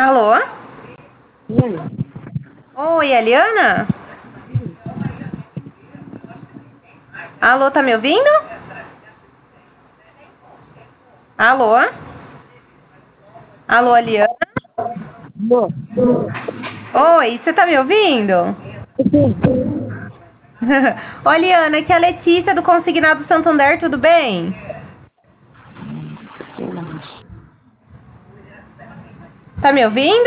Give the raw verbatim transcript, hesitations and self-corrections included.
Alô? E aí? Oi, Eliana? Alô, tá me ouvindo? Alô? Alô, Eliana? Boa. Oi, você tá me ouvindo? Ô, Eliana, aqui é a Letícia do Consignado Santander, tudo bem? Sei lá. Tá me ouvindo?